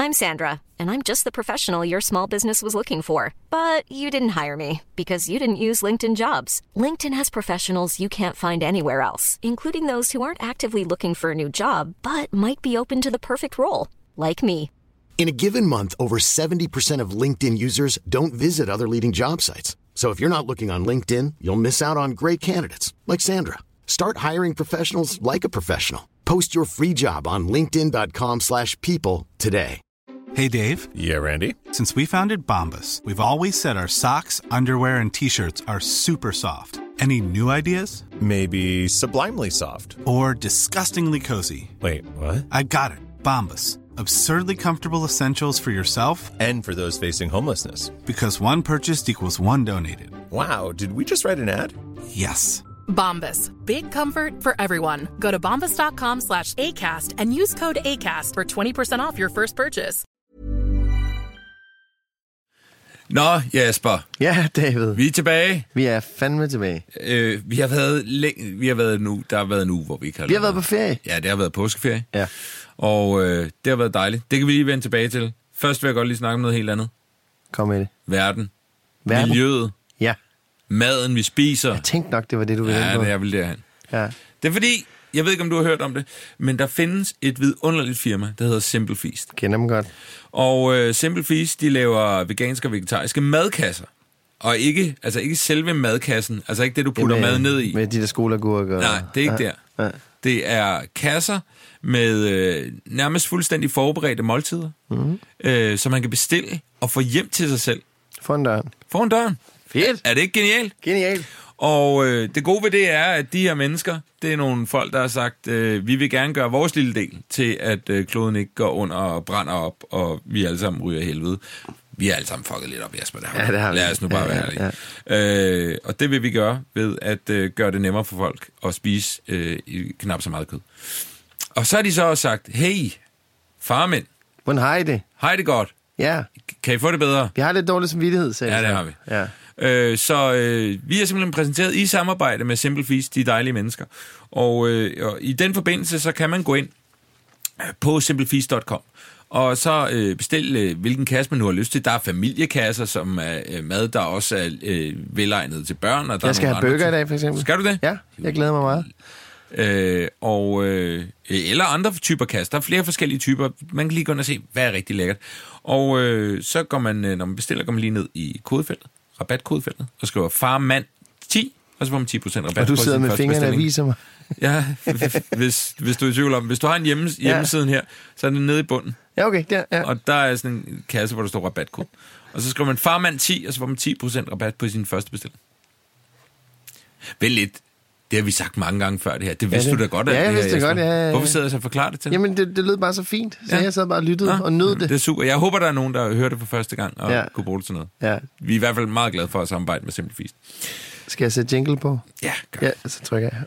I'm Sandra, and I'm just the professional your small business was looking for. But you didn't hire me because you didn't use LinkedIn Jobs. LinkedIn has professionals you can't find anywhere else, including those who aren't actively looking for a new job, but might be open to the perfect role, like me. In a given month, over 70% of LinkedIn users don't visit other leading job sites. So if you're not looking on LinkedIn, you'll miss out on great candidates like Sandra. Start hiring professionals like a professional. Post your free job on linkedin.com/people today. Hey, Dave. Yeah, Randy. Since we founded Bombas, we've always said our socks, underwear, and T-shirts are super soft. Any new ideas? Maybe sublimely soft. Or disgustingly cozy. Wait, what? I got it. Bombas. Absurdly comfortable essentials for yourself and for those facing homelessness. Because one purchased equals one donated. Wow, did we just write an ad? Yes. Bombas. Big comfort for everyone. Go to bombas.com/ACAST and use code ACAST for 20% off your first purchase. Nå, Jasper. Ja, David. Vi er tilbage. Vi er fandme tilbage. Vi har været nu. Der har været en uge, hvor vi ikke har... Vi har været på ferie. Ja, det har været påskeferie. Ja. Og det har været dejligt. Det kan vi lige vende tilbage til. Først vil jeg godt lige snakke om noget helt andet. Kom med det. Verden. Miljøet. Ja. Maden, vi spiser. Jeg tænkte nok, det var det, du ville Ja, det er vel derhen. Ja. Det er fordi, jeg ved ikke, om du har hørt om det, men der findes et vidunderligt firma, der hedder Simple Feast. Kender dem godt. Og Simple Feast, de laver veganske og vegetariske madkasser. Og ikke selve madkassen, altså ikke det, du putter mad ned i. Med de der skoleagurker. Nej, det er ikke der. Det er kasser med nærmest fuldstændig forberedte måltider, som man kan bestille og få hjem til sig selv. Foran døren. Fedt. Er det ikke genialt? Genialt. Og det gode ved det er, at de her mennesker, det er nogle folk, der har sagt, vi vil gerne gøre vores lille del til, at kloden ikke går under og brænder op, og vi alle sammen ryger i helvede. Vi er alle sammen fucket lidt op, Jasper. Det har vi. Lad os nu bare være ærlige. Og det vil vi gøre ved at gøre det nemmere for folk at spise knap så meget kød. Og så har de så også sagt, hey, farmænd. Hvordan har I det? Har I det godt? Ja. Kan I få det bedre? Vi har lidt dårlig samvittighed, sagde Ja, det har vi. Ja. Så vi er simpelthen præsenteret i samarbejde med Simple Feast, de dejlige mennesker. Og i den forbindelse, så kan man gå ind på simplefeast.com og så bestille hvilken kasse man nu har lyst til. Der er familiekasser, som er mad, der også er velegnet til børn. Og der jeg skal have burger i dag, for eksempel. Skal du det? Ja, jeg glæder mig meget. Eller andre typer kasser. Der er flere forskellige typer. Man kan lige gå ind og se, hvad er rigtig lækkert. Og så går man, når man bestiller, går man lige ned i kodefeltet, rabatkodefeltet, og skriver farmand10, og så får man 10% rabat. Og du sidder med fingrene og viser mig. Ja, hvis du er i tvivl om. Hvis du har en hjemmesiden her, så er den nede i bunden. Ja, okay. Ja. Og der er sådan en kasse, hvor der står rabatkode. Og så skriver man farmand10, og så får man 10% rabat på sin første bestilling. Vel lidt. Det har vi sagt mange gange før det her. Det vidste du da godt. Ja, jeg vidste det godt. Ja. Hvorfor sidder jeg så og forklarer det til? Jamen, det lød bare så fint. Så jeg sad bare og lyttede og nød det. Det er super. Jeg håber, der er nogen, der hører det for første gang og kunne bruge det til noget. Ja. Vi er i hvert fald meget glade for at samarbejde med Simple Feast. Skal jeg sætte jingle på? Ja, gør. Ja, så trykker jeg her.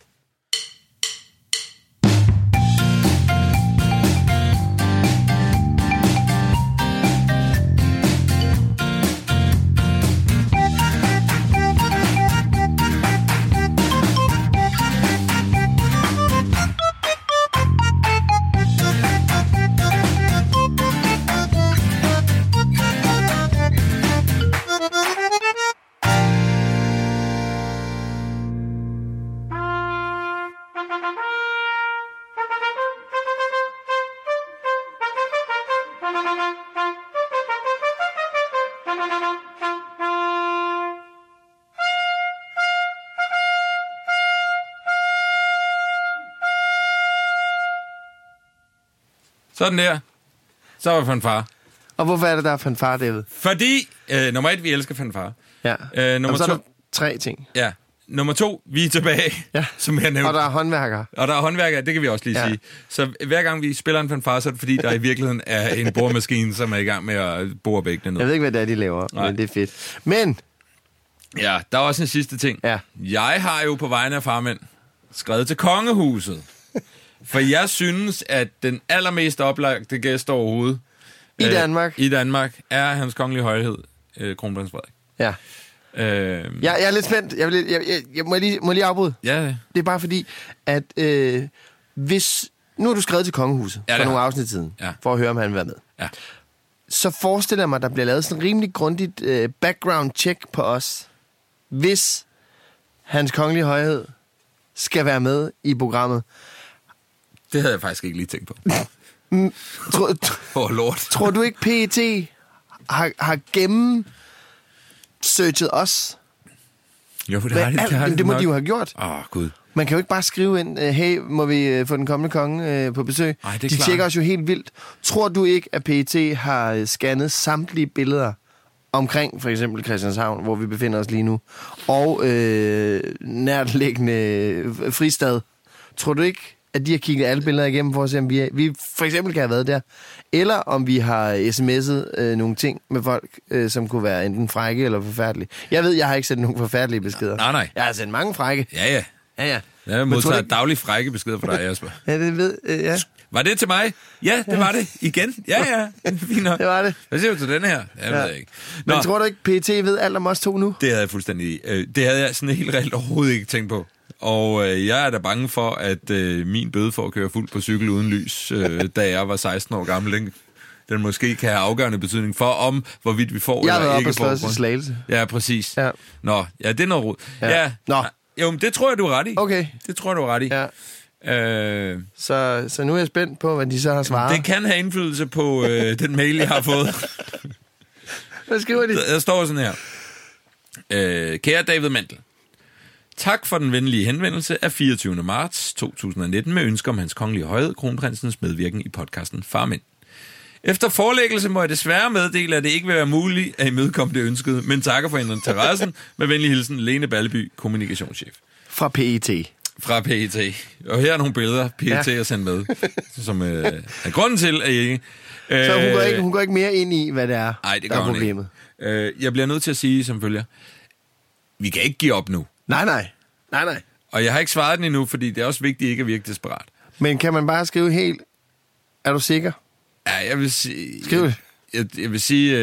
Sådan der. Så var fanfare. Og hvorfor er det, der er fanfare, David? Fordi, nummer 1, vi elsker fanfare. Ja. Nummer så 2, er der 3 ting. Ja. Nummer 2, vi er tilbage, som jeg nævnte. Og der er håndværkere. Og der er håndværkere, det kan vi også lige sige. Så hver gang vi spiller en fanfare, så er det fordi, der i virkeligheden er en boremaskine, som er i gang med at bore væggene ned. Jeg ved ikke, hvad det er, de laver, men det er fedt. Men... Ja, der er også en sidste ting. Ja. Jeg har jo på vegne af farmænd skrevet til kongehuset. For jeg synes, at den allermest oplagte gæst overhovedet i Danmark er hans kongelige højhed, kronprins Frederik. Ja. Jeg er lidt spændt. Jeg må lige afbryde. Ja. Det er bare fordi, at hvis... Nu har du skrevet til kongehuset for nogle afsnit siden, for at høre, om han vil være med. Ja. Så forestiller jeg mig, at der bliver lavet sådan en rimelig grundigt background check på os, hvis Hans Kongelige Højhed skal være med i programmet. Det havde jeg faktisk ikke lige tænkt på. Lort. Tror du ikke, PET har gennemsearchet os? Jo, det må de jo have gjort. Gud. Man kan jo ikke bare skrive ind, hey, må vi få den kommende konge på besøg? Ej, det er de klart. tjekker os jo helt vildt. Tror du ikke, at PET har scannet samtlige billeder omkring for eksempel Christianshavn, hvor vi befinder os lige nu, og nærtliggende Fristad? Tror du ikke, at de har kigget alle billeder igennem for at se, om vi for eksempel kan have været der? Eller om vi har sms'et nogle ting med folk, som kunne være enten frække eller forfærdelige. Jeg har ikke sendt nogen forfærdelige beskeder. Nej. Jeg har sendt mange frække. Ja. Jeg modtager daglig frække beskeder fra dig, Jasper. Ja, det ved ja. Var det til mig? Ja, det var det. Igen? Ja. Fint nok. Det var det. Hvad siger du til den her? Jeg ved ikke. Nå. Men tror du ikke, PET ved alt om os to nu? Det havde jeg fuldstændig... det havde jeg sådan helt reelt overhovedet ikke tænkt på. Og jeg er da bange for, at min bøde for at køre fuld på cykel uden lys, da jeg var 16 år gammel, den måske kan have afgørende betydning for, hvorvidt vi får eller ikke får. Jeg har været oppe og slås i Slagelse. Ja, præcis. Ja. Nå, ja, det er noget rod. Ja. Nå. Jo, men det tror jeg, du er ret i. Okay. Det tror jeg, du er ret i. Ja. Så nu er jeg spændt på, hvad de så har svaret. Det kan have indflydelse på den mail, jeg har fået. Hvad skriver de? Der står sådan her. Kære David Mandel. Tak for den venlige henvendelse af 24. marts 2019 med ønsker om Hans Kongelige Højhed, kronprinsens medvirken i podcasten Farmænd. Efter forelæggelse må jeg desværre meddele, at det ikke vil være muligt at imødekomme det ønskede, men takker for interessen. Med venlig hilsen, Lene Balleby, kommunikationschef. Fra PET. Fra PET. Og her er nogle billeder, PET har sendt med, som er grunden til, at jeg ikke... Så hun går ikke mere ind i, hvad det er, der er problemet. Jeg bliver nødt til at sige som følger. Vi kan ikke give op nu. Nej. Og jeg har ikke svaret den endnu, fordi det er også vigtigt ikke at virke desperat. Men kan man bare skrive helt... Er du sikker? Ja, jeg vil sige... Skriv det. Jeg vil sige...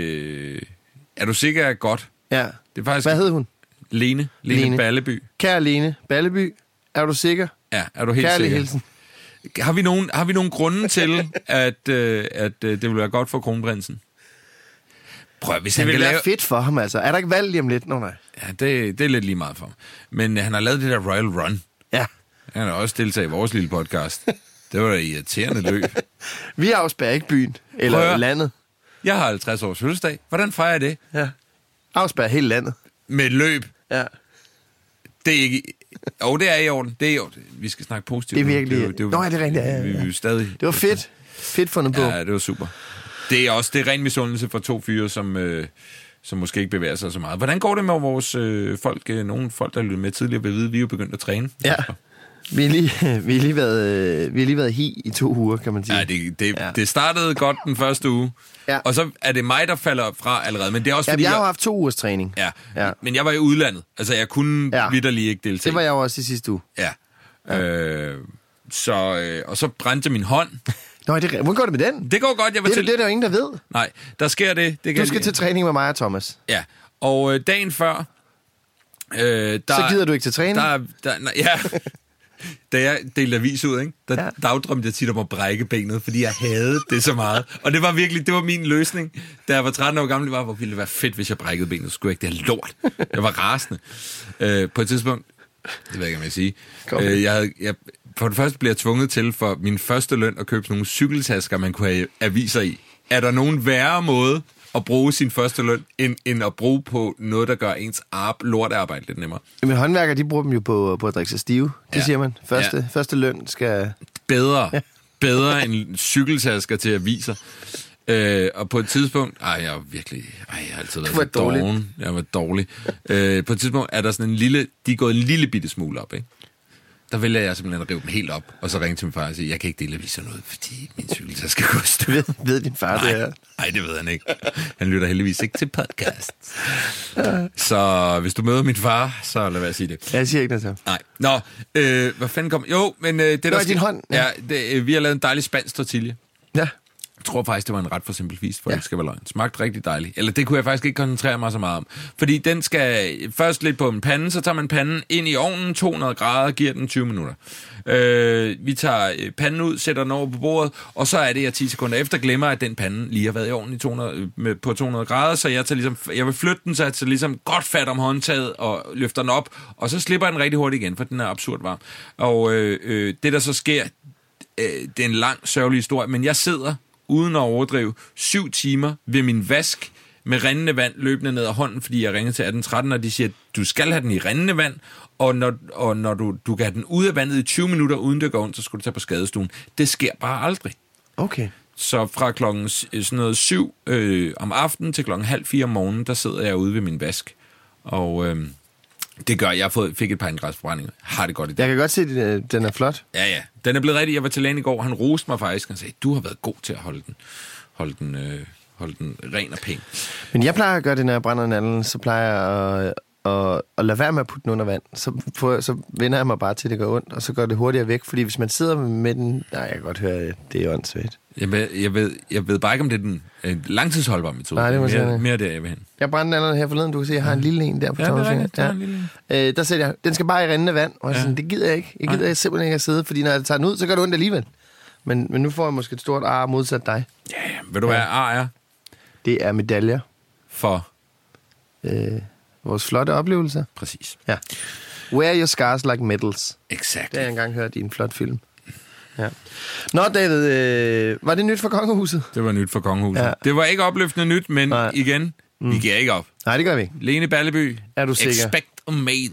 er du sikker er godt? Ja. Det er faktisk... Hvad hed hun? Lene Balleby. Kære Lene Balleby, er du sikker? Ja, er du helt Kærlig sikker? hilsen. Har vi nogle grunde til, at det vil være godt for kronprinsen? Prøv, hvis det han vil kan være lave... fedt for ham, altså. Er der ikke valg lige om lidt? Nej. Ja, det er lidt lige meget for ham. Men han har lavet det der Royal Run. Ja. Han har også deltaget i vores lille podcast. Det var da irriterende løb. Vi afspærrer ikke byen eller landet. Jeg har 50 års fødselsdag. Hvordan fejrer jeg det? Ja. Afspærrer hele landet. Med et løb. Ja. Det er ikke... det er i orden. Det er i orden. Vi skal snakke positivt. Det er virkelig... Nå, det er rigtigt. Ja. Vi er stadig... Det var fedt. Fedt fundet på. Ja, det var super. Det er ren misundelse for to fyre, som måske ikke bevæger sig så meget. Hvordan går det med vores folk? Nogle folk, der lyttede med tidligere, vil vide, at vi er jo begyndt at træne. Ja. Vi har lige været i 2 uger, kan man sige. Ja, det startede godt den første uge. Ja. Og så er det mig, der falder fra allerede. Men det er også fordi, jeg har haft 2 ugers træning. Ja. Men jeg var i udlandet. Altså, jeg kunne vitterlig ikke deltage. Det var jeg også i sidste uge. Ja. Og så brændte min hånd. Nå, hvordan går det med den? Det går godt. Det er der jo ingen, der ved. Nej, der sker det. Du skal til træning med mig og Thomas. Ja, og dagen før... så gider du ikke til træning? Da jeg delte avis ud, ikke? Der dagdrømte jeg tit om at brække benet, fordi jeg havde det så meget. Og det var min løsning. Da jeg var 13 år gammel, hvor ville det være fedt, hvis jeg brækkede benet. Så skulle jeg ikke det her lort. Jeg var rasende. På et tidspunkt, det ved jeg ikke, om jeg sige, for det første blev jeg tvunget til for min første løn at købe sådan nogle cykeltasker, man kunne have aviser i. Er der nogen værre måde at bruge sin første løn, end at bruge på noget, der gør ens lortarbejde lidt nemmere? Men håndværkere, de bruger dem jo på at drikke sig stive. Det siger man. Første løn skal... Bedre end cykeltasker til aviser. Og på et tidspunkt... jeg har altid været så doven. Jeg var dårlig. På et tidspunkt er der sådan en lille... De er gået en lille bitte smule op, ikke? Der vælger jeg simpelthen at rive dem helt op, og så ringe til min far og sige, jeg kan ikke dele aviser noget, fordi min cykel skal gå støv. Ved din far det her? Nej, det ved han ikke. Han lytter heldigvis ikke til podcast. Så hvis du møder min far, så lad være at sige det. Jeg siger ikke noget så. Nej. Nå, hvad fanden kom... Jo, men det der... din hånd. Ja, vi har lavet en dejlig spansk tortilla. Ja. tror faktisk, det var en ret for simpel fis, for det skal være løgn. Smagte rigtig dejligt. Eller det kunne jeg faktisk ikke koncentrere mig så meget om. Fordi den skal først lidt på en pande, så tager man panden ind i ovnen, 200 grader, giver den 20 minutter. Vi tager panden ud, sætter den over på bordet, og så er det, jeg 10 sekunder efter glemmer, at den pande lige har været i ovnen på 200 grader, så jeg vil flytte den, så jeg tager ligesom godt fat om håndtaget og løfter den op, og så slipper jeg den rigtig hurtigt igen, for den er absurd varm. Og det, der så sker, det er en lang, sørgelig historie, men jeg sidder, uden at overdrive, 7 timer ved min vask med rindende vand løbende ned ad hånden, fordi jeg ringer til 1813, og de siger, at du skal have den i rindende vand, og når du kan have den ud af vandet i 20 minutter, uden det går ondt, så skal du tage på skadestuen. Det sker bare aldrig. Okay. Så fra klokken 7 om aftenen til klokken 3:30 om morgenen, der sidder jeg ude ved min vask, og det gør, jeg fik et par indgræsforbrændinger. Har det godt i dag. Jeg kan godt se, at den er flot. Ja. Den er blevet rigtig. Jeg var til lægen i går, han roste mig faktisk, og sagde, du har været god til at holde den ren og pæn. Men jeg plejer at gøre det, når jeg brænder nallen, så plejer jeg at lade være med at putte den under vand. Så vender jeg mig bare til, det gør ondt, og så går det hurtigere væk. Fordi hvis man sidder med den... Nej, jeg kan godt høre, at det er åndssvagt. Jeg ved bare ikke, om det er den langtidsholdbare metode. Nej, det må sige mere der, jeg vil hen. Jeg brændte nallerne her forleden, du kan se, jeg har en lille en der på tommelfingeren. Der sætter jeg, den skal bare i rindende vand, og sådan, det gider jeg ikke. Jeg gider simpelthen ikke at sidde, fordi når jeg tager den ud, så gør det ondt alligevel. Men nu får jeg måske et stort ar modsat dig. Ja, ved du hvad ar er? Det er medaljer. For? Vores flotte oplevelser. Præcis. Ja. Wear your scars like medals. Exakt. Det har jeg engang hørt i en flot film. Ja. Nå, David, var det nyt for kongehuset? Det var nyt for kongehuset. Ja. Det var ikke opløftende nyt, men igen, vi giver ikke op. Nej, det gør vi ikke. Lene Balleby. Er du sikker? Expect a mail.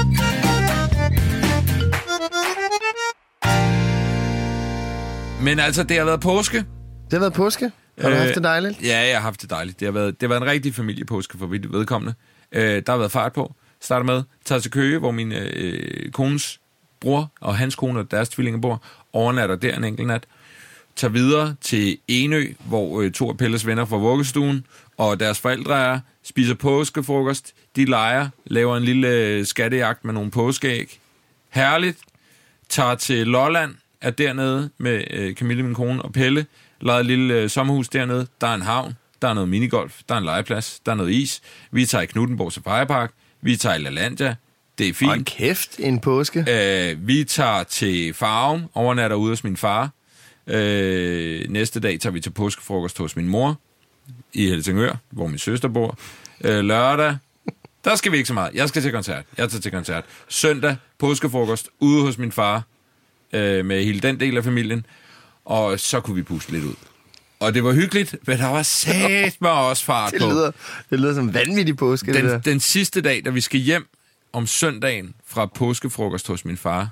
Men altså, det har været påske. Det har været påske? Har du haft det dejligt? Ja, jeg har haft det dejligt. Det har været en rigtig familiepåske for mit vedkommende. Der har været fart på. Starter med, tager til Køge, hvor min kones bror og hans kone og deres tvillinger bor. Overnatter der en enkelt nat. Tager videre til Enø, hvor 2 af Pelles venner fra vuggestuen og deres forældre er. Spiser påskefrokost. De leger. Laver en lille skattejagt med nogle påskeæg. Herligt. Tager til Lolland. Er dernede med Camille, min kone, og Pelle. Lejer et lille sommerhus dernede. Der er en havn. Der er noget minigolf. Der er en legeplads. Der er noget is. Vi tager i Knuthenborg Safaripark. Vi tager i LaLandia. Det er fint. Og kæft, en påske. Vi tager til Farum. Overnatter ude hos min far. Næste dag tager vi til påskefrokost hos min mor. I Helsingør, hvor min søster bor. Lørdag. Der skal vi ikke så meget. Jeg skal til koncert. Jeg tager til koncert. Søndag, påskefrokost ude hos min far. Med hele den del af familien. Og så kunne vi puste lidt ud. Og det var hyggeligt, men der var sat med også fart på. Det lyder som vanvittig påske. Den sidste dag, da vi skal hjem om søndagen fra påskefrokost hos min far,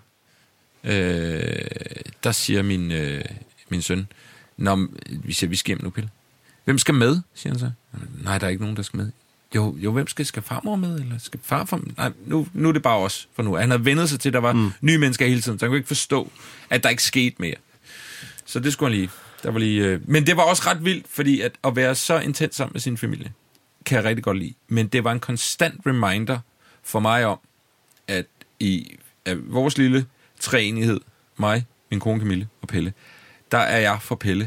der siger min søn, vi skal hjem nu, Pelle. Hvem skal med, siger han så. Nej, der er ikke nogen, der skal med. Jo, hvem skal farmor med, eller skal farfar med? Nej, nu er det bare os for nu. Han havde vendet sig til, at der var nye mennesker hele tiden, så han kunne ikke forstå, at der ikke skete mere. Så det skulle han lige. Der var lige men det var også ret vildt, fordi at være så intens sammen med sin familie, kan jeg rigtig godt lide. Men det var en konstant reminder for mig om, at i vores lille treenighed, mig, min kone Camille og Pelle, der er jeg for Pelle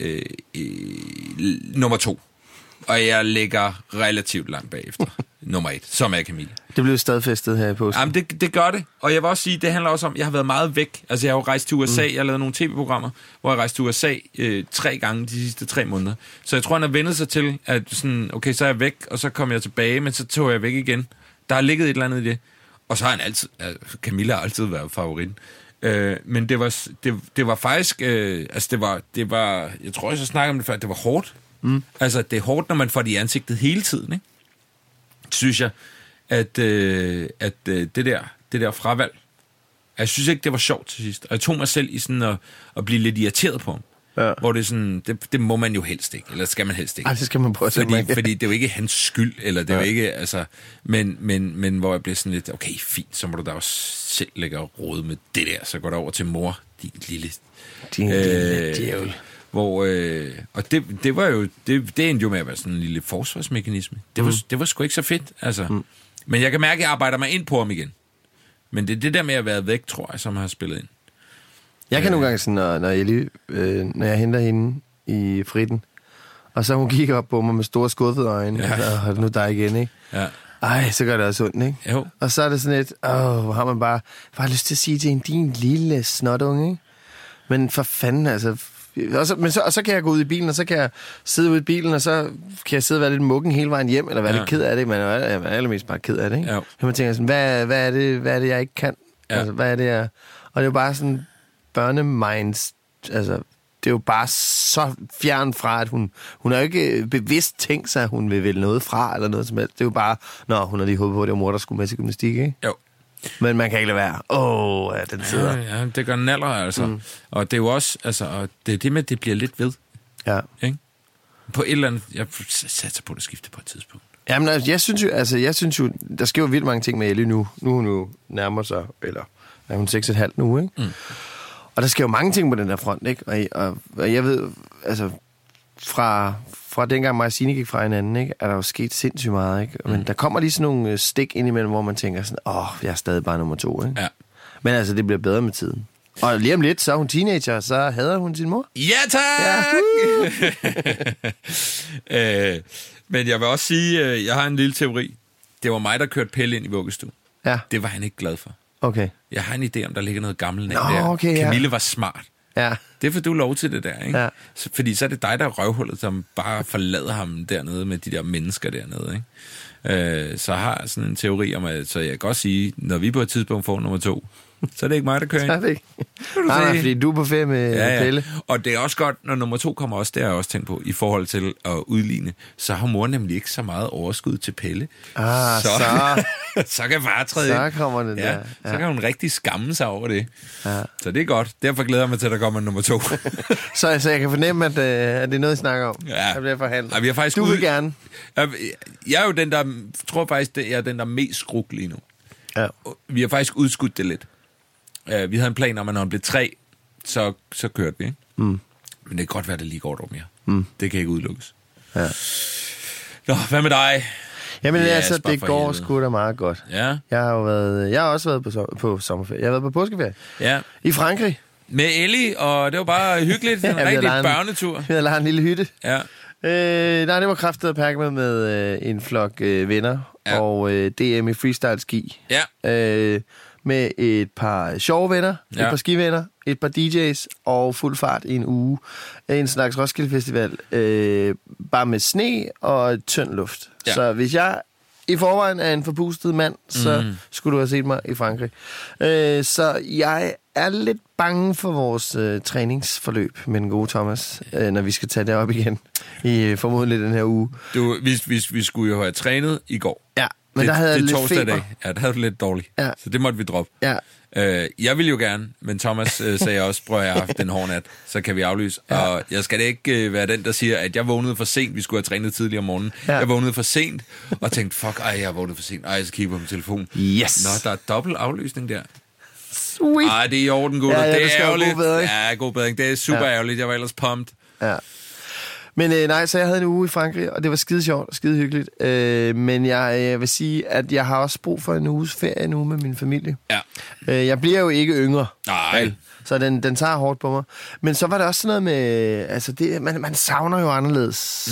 nummer 2. Og jeg ligger relativt langt bagefter. Nummer 1, som er Camille. Det blev stadfæstet her i påsken. Jamen, det gør det. Og jeg vil også sige, det handler også om, jeg har været meget væk. Altså, jeg har jo rejst til USA. Jeg har lavet nogle tv-programmer, hvor jeg rejste til USA 3 gange de sidste 3 måneder. Så jeg tror, han har vendet sig til, at sådan, okay, så er jeg væk, og så kommer jeg tilbage, men så tog jeg væk igen. Der har ligget et eller andet i det. Og så har han altid, Camilla har altid været favoritten. Men det var faktisk, det var, jeg tror, jeg så snakkede om det før, det var hårdt. Altså, det er hårdt, når man får det i ansigtet hele tiden, ikke? Synes jeg, at det der fravalg, jeg synes ikke, det var sjovt til sidst. Og jeg tog mig selv i sådan at blive lidt irriteret på ham. Ja. Hvor det er sådan, det må man jo helst ikke, eller skal man helst ikke. Ej, det skal man prøve at fordi det er jo ikke hans skyld, eller det er jo ikke, altså, men hvor jeg bliver sådan lidt, okay, fint, så må du da også selv lægge og rode med det der, så går der over til mor, din lille djævel. Hvor, og det var jo, det endte jo med at være sådan en lille forsvarsmekanisme. Det var sgu ikke så fedt, altså. Men jeg kan mærke, at jeg arbejder mig ind på ham igen. Men det er det der med at være væk, tror jeg, som har spillet ind. Jeg kan nogle gange sådan, når jeg henter hende i fritten. Og så hun kigger op på mig med store skuffede øjne. Ja. Og nu der igen, ikke? Ja. Ej, så gør det også ondt, ikke? Jo. Og så er det sådan et, hvor har man bare lyst til at sige til en, din lille snotunge, ikke? Men for fanden, altså... Og så kan jeg gå ud i bilen, og så kan jeg sidde ude i bilen, og så kan jeg sidde og være lidt muggen hele vejen hjem, eller være lidt ked af det. Men jeg er allermest bare ked af det, ikke? Ja. Så man tænker sådan, hvad er det, jeg ikke kan? Ja. Altså, hvad er det, jeg... Og det er jo bare sådan børneminds... Altså, det er jo bare så fjern fra, at hun har jo ikke bevidst tænkt sig, at hun vil vælge noget fra, eller noget som helst. Det er jo bare, hun har lige håbet på, at det var mor, der skulle med til gymnastik, ikke? Jo. Men man kan ikke lade være. Ja, den sidder. Ja, det gør naller, altså. Mm. Og det er jo også, altså, og det er det med, at det bliver lidt ved. Ja. Ikke? På et eller andet, jeg satser på, at det skifter på et tidspunkt. Jamen, altså, jeg synes jo, der sker jo vildt mange ting med Ellie nu. Nu er hun jo nærmer sig, eller er hun 6,5 nu, ikke? Mm. Og der sker jo mange ting på den der front, ikke? Og jeg ved, altså, fra dengang mig og Signe gik fra hinanden, ikke, er der jo sket sindssygt meget, ikke? Men der kommer lige sådan nogle stik ind imellem, hvor man tænker sådan, jeg er stadig bare nummer 2, ikke? Ja. Men altså, det bliver bedre med tiden. Og lige om lidt, så er hun teenager, så hader hun sin mor. Ja, tak! Ja. Men jeg vil også sige, jeg har en lille teori. Det var mig, der kørte Pelle ind i vuggestuen. Ja. Det var han ikke glad for. Okay. Jeg har en idé om, der ligger noget gammelt der. Okay, Camille var smart. Ja. Det får du lov til det der, ikke? Ja. Fordi så er det dig, der er røvhullet, som bare forlader ham dernede med de der mennesker dernede, ikke? Så har jeg sådan en teori om, at så jeg kan godt sige, når vi på et tidspunkt får nummer 2, så er det ikke mig, der kører ind. Så er det ikke. Nej, fordi du er på ferie med Pelle. Og det er også godt, når nummer 2 kommer også, det har jeg også tænkt på, i forhold til at udligne, så har mor nemlig ikke så meget overskud til Pelle. Så kan far træde ind. Så kommer det der. Ja. Så kan hun rigtig skamme sig over det. Ja. Så det er godt. Derfor glæder jeg mig til, at der kommer nummer 2. så jeg kan fornemme, at det er noget, I snakker om. Ja. Jeg bliver forhandlet. Ja, faktisk du vil gerne. Jeg er jo den, der tror faktisk, det er den, der mest skruk lige nu. Ja. Vi har faktisk udskudt det lidt. Vi havde en plan om, at når han blev 3, så kørte vi, ikke? Mm. Men det kan godt være, at det lige går et år mere. Mm. Det kan ikke udelukkes. Ja. Nå, hvad med dig? Jamen altså, det går sgu da meget godt. Ja. Jeg har også været på sommerferie. Jeg har været på påskeferie. Ja. I Frankrig. Med Ellie, og det var bare hyggeligt. En rigtig børnetur. Vi havde lavet en lille hytte. Ja. Nej, det var kraftigt at pakke med en flok venner. Ja. Og DM i freestyle ski. Ja. Med et par sjove venner, et par skivenner, et par DJ's og fuld fart i en uge. En slags Roskilde Festival, bare med sne og tynd luft. Ja. Så hvis jeg i forvejen er en forpustet mand, så skulle du have set mig i Frankrig. Så jeg er lidt bange for vores træningsforløb med den gode Thomas, når vi skal tage det op igen i formodentlig den her uge. Vi skulle jo have trænet i går. Ja. Men der havde jeg lidt feber. Dag. Ja, der havde du lidt dårligt. Ja. Så det måtte vi droppe. Ja. Jeg ville jo gerne, men Thomas sagde også, prøv at have haft den hårde nat, så kan vi aflyse. Ja. Og jeg skal da ikke være den, der siger, at jeg vågnede for sent. Vi skulle have trænet tidligere om morgenen. Ja. Jeg vågnede for sent og tænkte, jeg har vågnet for sent. Jeg skal kigge på min telefon. Yes. Nå, der er dobbelt aflysning der. Sweet. Det er i orden, gutter. Ja, det er ærgerligt. God bedring. Ja, god bedring. Det er super ærgerligt. Jeg var ellers pumped. Ja. Men nej, så jeg havde en uge i Frankrig, og det var skide sjovt og skide hyggeligt. Men jeg vil sige, at jeg har også brug for en uges ferie nu med min familie. Ja. Jeg bliver jo ikke yngre. Nej. Så den tager hårdt på mig. Men så var det også sådan noget med... Altså, man savner jo anderledes,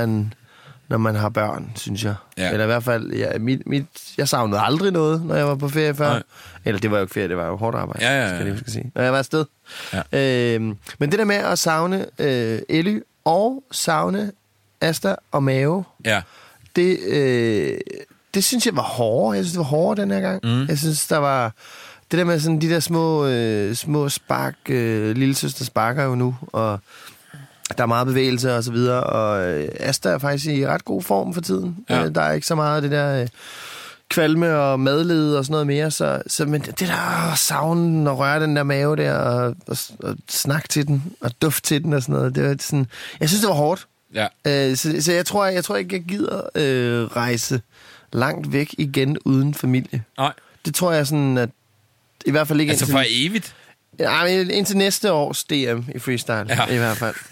når man har børn, synes jeg. Ja. Eller i hvert fald... Jeg savnede aldrig noget, når jeg var på ferie før. Nej. Eller det var jo ikke ferie, det var jo hårdt arbejde, skal sige. Når jeg var afsted. Ja. Men det der med at savne Ellie og savne Asta og Mave, det synes jeg var hårdere. Jeg synes, det var hårdere den her gang. Jeg synes, der var... Det der med sådan de der små spark... lillesøster sparker jo nu, og der er meget bevægelse og så videre, og Asta er faktisk i ret god form for tiden. Ja. Der er ikke så meget af det der... kvalme og madlede og sådan noget mere, så men det der savnen og røre den der mave der og snakke til den og dufte til den og sådan noget, det var sådan, jeg synes det var hårdt. Ja. Så jeg tror ikke jeg gider rejse langt væk igen uden familie. Nej. Det tror jeg sådan at i hvert fald ikke indtil for evigt. Ja, indtil næste års DM i freestyle, i hvert fald.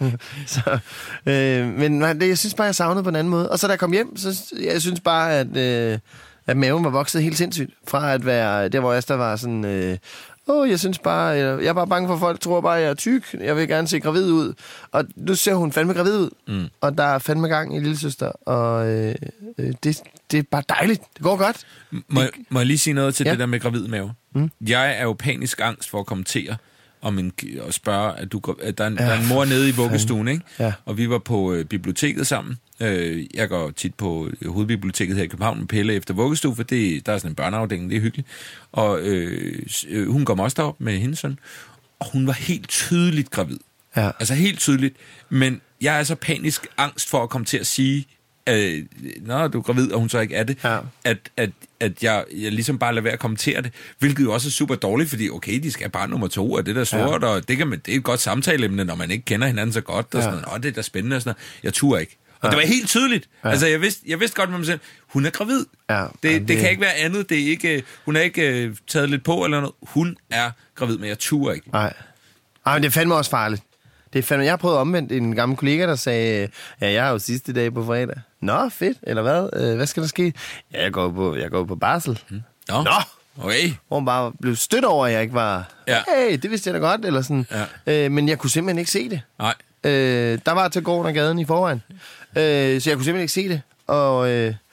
Men jeg synes bare, jeg savnede på en anden måde. Og så da jeg kom hjem, så jeg synes bare, at maven var vokset helt sindssygt. Fra at være der, hvor Asta var sådan, jeg synes bare, jeg er bare bange for, at folk tror bare, at jeg er tyk. Jeg vil gerne se gravid ud. Og nu ser hun fandme gravid ud. Og der er fandme gang i lillesøster. Og det er bare dejligt. Det går godt. Må jeg lige sige noget til det der med gravid mave? Jeg er jo panisk angst for at kommentere og spørge, at der er en mor nede i vuggestuen, ikke? Ja. Og vi var på biblioteket sammen. Jeg går tit på hovedbiblioteket her i København med Pelle efter vuggestue, for der er sådan en børneafdeling, det er hyggeligt. Og hun kom også derop med hendes søn, og hun var helt tydeligt gravid. Ja. Altså helt tydeligt. Men jeg er så panisk angst for at komme til at sige, når du er gravid, og hun så ikke er det, at jeg ligesom bare lader være at kommentere det, hvilket jo også er super dårligt, fordi okay, de skal have barn nummer 2, og det der sort, og det er et godt samtaleemne, når man ikke kender hinanden så godt, og sådan noget, det er da spændende, og sådan noget. Jeg turde ikke. Og det var helt tydeligt. Altså, jeg vidste godt med mig selv, hun er gravid. Ja, det kan ikke være andet. Det er ikke, hun er ikke taget lidt på eller noget. Hun er gravid, men jeg turde ikke. Nej, men det er fandme også farligt. Jeg har prøvet omvendt en gammel kollega, der sagde, jeg har jo sidste dag på fredag. Nå, fedt, eller hvad? Hvad skal der ske? Ja, jeg går på barsel. Nå, okay. Hvor hun bare blev stødt over, at jeg ikke var, hey, det vidste jeg da godt, eller sådan. Ja. Men jeg kunne simpelthen ikke se det. Nej. Der var til gården og gaden i forvejen. Så jeg kunne simpelthen ikke se det. Og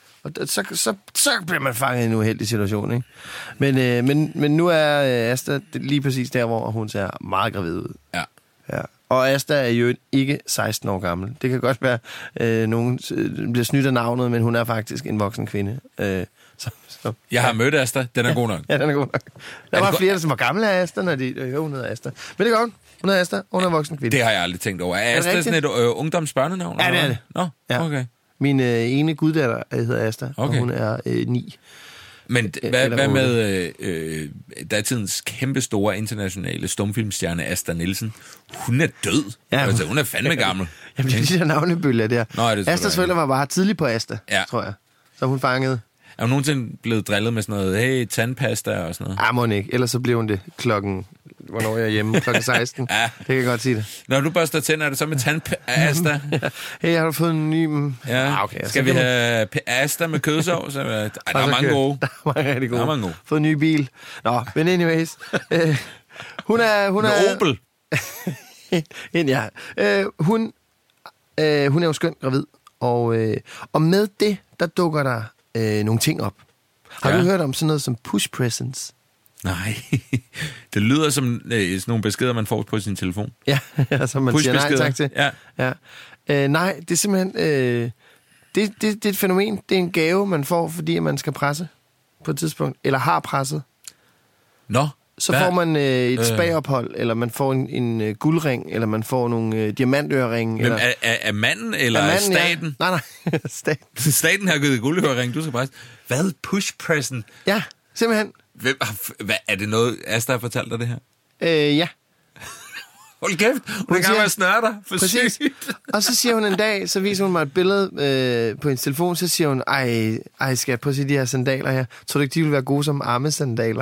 så bliver man fanget i en uheldig situation, ikke? Men nu er Asta lige præcis der, hvor hun ser meget gravid ud. Ja. Og Asta er jo ikke 16 år gammel. Det kan godt være, nogen bliver snydt af navnet, men hun er faktisk en voksen kvinde. Jeg har mødt Asta. Den er god nok. Ja, den er god nok. Der var flere, som var gamle af Asta, når de hun hedder Asta. Men det er godt. Hun hedder Asta. Hun er voksen kvinde. Det har jeg aldrig tænkt over. Er Asta sådan et ungdomsbørnenavn? Ja, det er det. Nå, okay. Min ene guddatter hedder Asta, og hun er 9. Men hvad med datidens kæmpe store internationale stumfilmstjerne Asta Nielsen? Hun er død. Ja, altså, hun er fandme gammel. Jamen, det er de der navnebølger der. Astas forældre var bare tidligt på Asta, tror jeg. Så hun fangede. Er hun nogensinde blevet drillet med sådan noget, hey, tandpasta og sådan noget? Ja, må ikke. Ellers så blev hun det hvornår jeg er hjemme, klokken 16. Ja. Det kan jeg godt sige det. Når du børster tænder, er det så med tandpasta? Hey, jeg har fået en ny... Ja, okay. Skal vi have Asta med kødsovs? Der er mange gode. Der er mange rigtig gode. Fået en ny bil. Nå, men anyways. Hun er Opel. Hun er jo skønt gravid. Og med det, der dukker der nogle ting op. Har du hørt om sådan noget som push presents? Nej, det lyder som sådan nogle beskeder, man får på sin telefon. Ja, som man siger nej tak til. Ja. Nej, det er simpelthen... Det er et fænomen. Det er en gave, man får, fordi man skal presse på et tidspunkt. Eller har presset. Nå. Så får man et spagophold, eller man får en guldring, eller man får nogle diamantøreringe. Eller... Er manden, eller er staten? Ja. Nej, staten. Staten har givet guldørering, du skal presse. Hvad? Push-pressen? Ja, simpelthen. Er det noget, Asta har fortalt dig det her? Ja. Hold kæft, hun er gang med at snøre dig. Præcis. Og så siger hun en dag, så viser hun mig et billede på hendes telefon, så siger hun, ej, skal jeg prøve at se de her sandaler her? Tror du ikke, de vil være gode som armesandaler?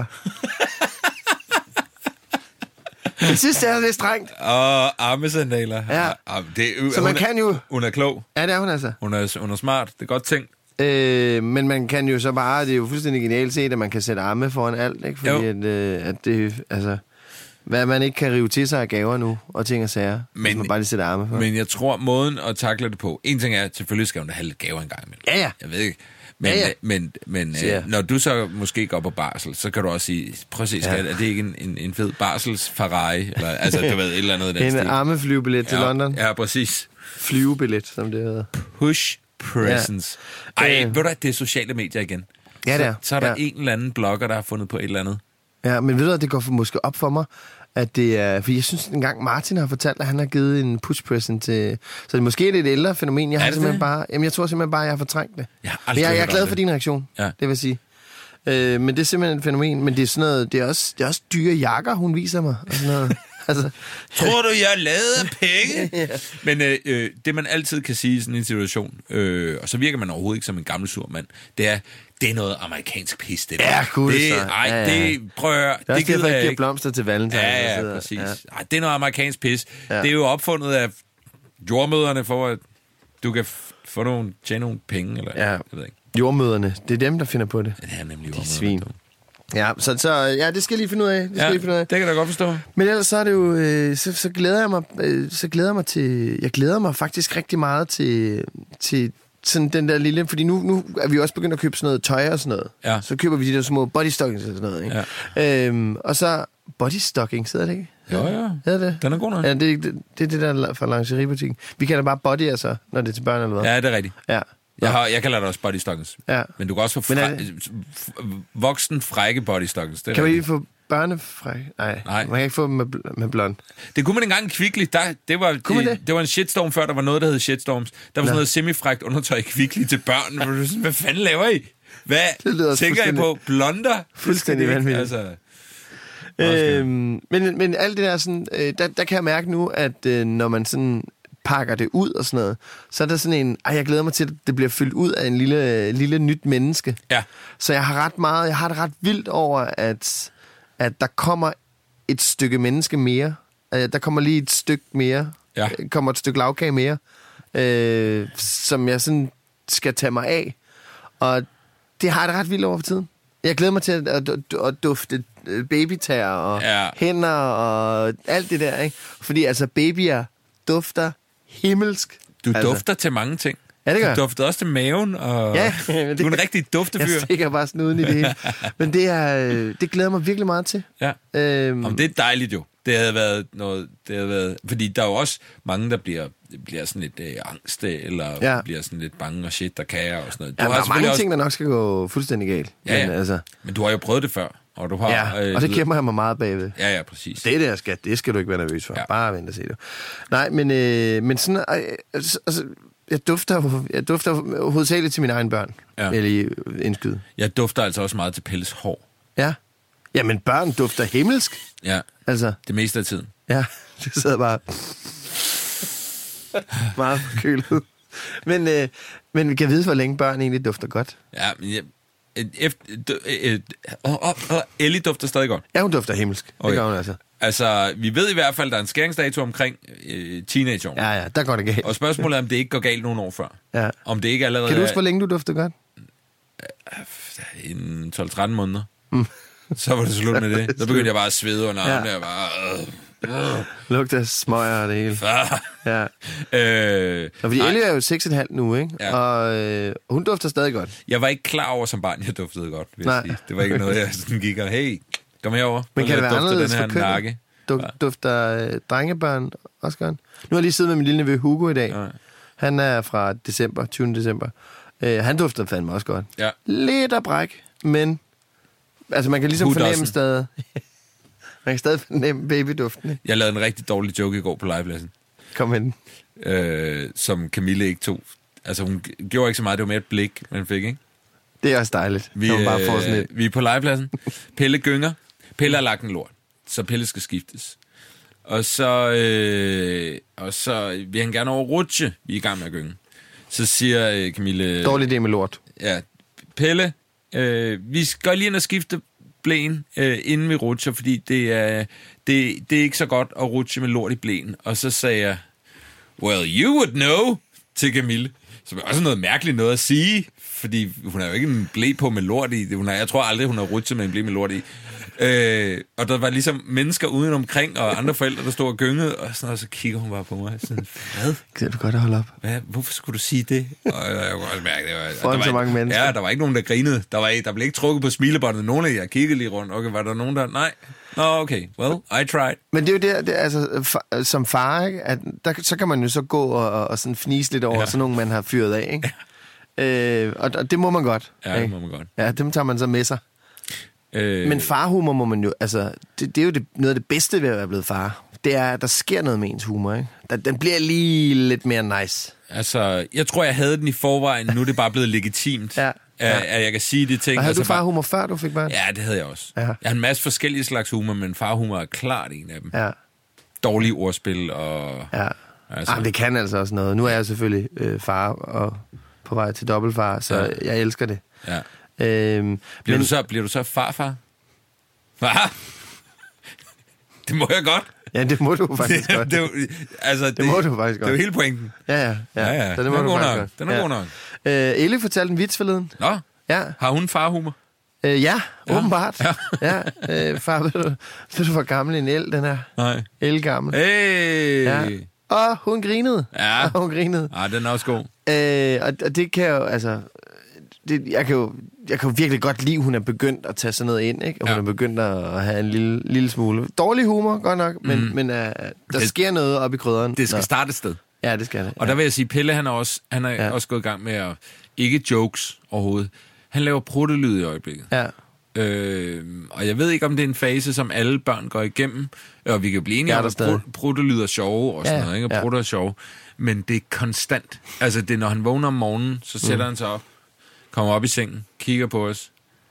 Jeg synes, det er lidt strengt. Og armesandaler. Ja. Så man kan jo... Hun er klog. Ja, det er hun altså. Hun er smart, det er godt tænkt. Men man kan jo så bare, det er jo fuldstændig genialt set, at man kan sætte arme foran alt, ikke? Fordi at det, altså, hvad man ikke kan rive til sig af gaver nu, og ting og sager, hvis man bare lige sætter arme for. Men jeg tror, måden at takle det på, en ting er, selvfølgelig skal hun da have lidt gaver engang imellem. Ja. Jeg ved ikke. Men når du så måske går på barsel, så kan du også sige, prøv at se, er det ikke en fed barsels Ferrari? Eller, altså, du ved, et eller andet. En armeflyvebillet til London. Ja, præcis. Flyvebillet, som det hedder. Push presence. Ej, ved du at det er sociale medier igen? Ja, det er. Så er der en eller anden blogger, der har fundet på et eller andet. Ja, men ved du, at det går måske op for mig, at det er... For jeg synes engang, Martin har fortalt, at han har givet en push present til... Så det er måske et ældre fænomen. Jeg tror simpelthen bare, at jeg har fortrængt det. Jeg er glad for din reaktion, det vil sige. Men det er simpelthen et fænomen. Men det er sådan noget... Det er også dyre jakker, hun viser mig. Og sådan noget. Altså, tror du, jeg lavede penge? Ja. Men det, man altid kan sige i sådan en situation, og så virker man overhovedet ikke som en gammel sur mand, det er noget amerikansk pis, det der. Ja, cool. Det prøver jeg. Det er også derfor, jeg giver blomster til Valentine. Ja, præcis. Ja. Ej, det er noget amerikansk pis. Ja. Det er jo opfundet af jordmøderne for, at du kan tjene nogle penge, eller jeg ved ikke. Jordmøderne, det er dem, der finder på det. Det er nemlig jordmøderne. Svin. Ja, så ja, det skal jeg lige finde ud af. Det kan jeg da godt forstå. Men ellers så er det jo, så glæder jeg mig, jeg glæder mig faktisk rigtig meget til sådan den der lille, fordi nu er vi også begyndt at købe sådan noget tøj og sådan noget. Ja. Så køber vi de der små body stockings og sådan noget, ikke? Ja. Og så body stockings, hedder det ikke? Jo. Hedder det? Den er god nok. Ja, det er det der fra lingeriebutikken. Vi kalder bare body, altså, når det er til børn eller hvad? Ja, det er rigtigt. Ja. Jeg kalder det også body stockings. Ja. Men du kan også få voksen frække body stockings. Kan vi få børnefræk? Nej. Man kan ikke få dem med blond. Det kunne man engang Kvickly. Det var en shitstorm før, der var noget, der hed shitstorms. Der var sådan noget semifrækt undertøj Kvickly til børn. Hvad fanden laver I? Hvad tænker I på? Blonder? Fuldstændig vanvittigt. Altså, men alt det der sådan, der kan jeg mærke nu, at når man sådan pakker det ud og sådan noget, så er der sådan en, jeg glæder mig til, at det bliver fyldt ud af en lille nyt menneske. Ja. Så jeg har det ret vildt over, at der kommer et stykke menneske mere. Der kommer lige et stykke mere. Ja. Kommer et stykke lavkage mere, som jeg sådan skal tage mig af. Og det har jeg det ret vildt over for tiden. Jeg glæder mig til at dufte babytær og hænder og alt det der, ikke? Fordi altså babyer dufter himmelsk. Du dufter til mange ting. Ja, det gør. Du dufter også til maven, og ja, du er en rigtig duftefyr. Jeg stikker bare snuden i det hele. Men det glæder mig virkelig meget til. Ja. Det er dejligt jo. Det havde været, fordi der er jo også mange, der bliver sådan lidt angste, eller bliver sådan lidt bange og shit, der kager og sådan noget. Der er mange ting, der nok skal gå fuldstændig galt. Ja, men, altså, men du har jo prøvet det før. Og du har, og det kæmper jeg mig meget bagved. Ja, præcis. Det skal du ikke være nervøs for. Ja. Bare vent og se det. Nej, men sådan... Altså, jeg dufter hovedsageligt til mine egne børn. Ja. Eller indskyde. Jeg dufter altså også meget til Pelles hår. Ja. Jamen, børn dufter himmelsk. Ja, altså. Det meste af tiden. Ja, det sidder bare meget forkølet. Men vi kan vide, hvor længe børn egentlig dufter godt. Ja, men Ellie dufter stadig godt. Ja, hun dufter himmelsk. Okay. Det gør hun altså. Altså, vi ved i hvert fald, der er en skæringsdato omkring teenageår. Ja, der går det galt. Og spørgsmålet er, om det ikke går galt nogle år før. Ja. Om det ikke allerede... Kan du huske, hvor længe du dufter godt? 12-13 måneder. Så var det slut med det. Så begyndte jeg bare at svede under armene. Jeg bare... Lugter smøger og det hele. Ja. Fordi Ellie er jo 6,5 nu, ikke? Ja. Og hun dufter stadig godt. Jeg var ikke klar over som barn, jeg duftede godt, vil jeg sige. Det var ikke noget, jeg sådan gik og, hey, kom herover. Men kan det være anderledes for kønnet? Dufter drengebørn også godt? Nu har jeg lige siddet med min lille nevø Hugo i dag. Ja. Han er fra 20. december. Han dufter fandme også godt. Ja. Lidt af bræk, men... Altså, man kan ligesom fornemme stadig... Man kan stadig fornemme babyduften, ikke? Jeg lavede en rigtig dårlig joke i går på legepladsen. Kom ind. Som Camille ikke tog. Altså, hun gjorde ikke så meget. Det var mere et blik, man fik, ikke? Det er også dejligt. Vi er på legepladsen. Pelle gynger. Pelle har lagt en lort, så Pelle skal skiftes. Og så vil han gerne over rutsche. Vi er i gang med at gynge. Så siger Camille... Dårlig idé med lort. Ja. Pelle, vi skal lige ind og skifte blæen, inden vi rutscher, fordi det er ikke så godt at rutsche med lort i blæen. Og så sagde jeg, well, you would know, til Camille. Som er også noget mærkeligt noget at sige, fordi hun har jo ikke en blæ på med lort i. Jeg tror aldrig, hun har rutset med en blæ med lort i. Og der var ligesom mennesker uden omkring, og andre forældre, der stod og gyngede, og så kigger hun bare på mig. Sådan, hvad? Kan du godt holde op? Hvad? Hvorfor skulle du sige det? Og jeg kunne også mærke, der var så mange mennesker. Ja, der var ikke nogen, der grinede. Der blev ikke trukket på smilebåndet. Nogle af jer kiggede lige rundt. Okay, var der nogen, der... Nej. Okay, well, I tried. Men det er jo det altså, som far, ikke? At så kan man jo så gå og sådan fnise lidt over sådan nogen, man har fyret af, ikke? Og det må man godt. Ja, det må man godt. Ja, dem tager man så med sig. Men farhumor må man jo, altså, det er jo noget af det bedste ved at være blevet far. Det er, at der sker noget med ens humor, ikke? Den bliver lige lidt mere nice. Altså, jeg tror, jeg havde den i forvejen. Nu er det bare blevet legitimt. At jeg kan sige de ting. Og havde du farhumor før du fik børn? Ja, det havde jeg også. Ja. Jeg har en masse forskellige slags humor, men farhumor er klart en af dem. Ja. Dårlige ordspil og... Ja. Altså. Det kan altså også noget. Nu er jeg selvfølgelig far og på vej til dobbeltfar, så jeg elsker det. Ja. Bliver du så farfar? Hvad? Det må jeg godt. Ja, det må du faktisk godt. Det må du faktisk godt. Det er jo hele pointen. Ja. Så det må du faktisk godt. Den er god nok. Elle fortalte en vits forleden. Nå, ja. Har hun farhumor? Ja, åbenbart. Ja. Far, ved du, hvor gammel en el, den er? Nej. Elgammel. Hey! Ja. Og hun grinede. Ja. Og hun grinede. Ja, den er også god. Og det kan jo, altså... Jeg kan jo virkelig godt lide, at hun er begyndt at tage sådan noget ind, ikke? Og hun er begyndt at have en lille smule dårlig humor, godt nok, men der sker noget op i krydderen. Det skal starte et sted. Ja, det skal det. Og der vil jeg sige, Pelle, han er også gået i gang med at... Ikke jokes overhovedet. Han laver pruttelyd i øjeblikket. Ja. Og jeg ved ikke, om det er en fase, som alle børn går igennem. Og vi kan blive enige om, at pruttelyd er sjove og sådan noget, ikke? Og prutter er sjove. Men det er konstant. Altså, det er, når han vågner om morgenen, så sætter han sig op, kommer op i sengen, kigger på os.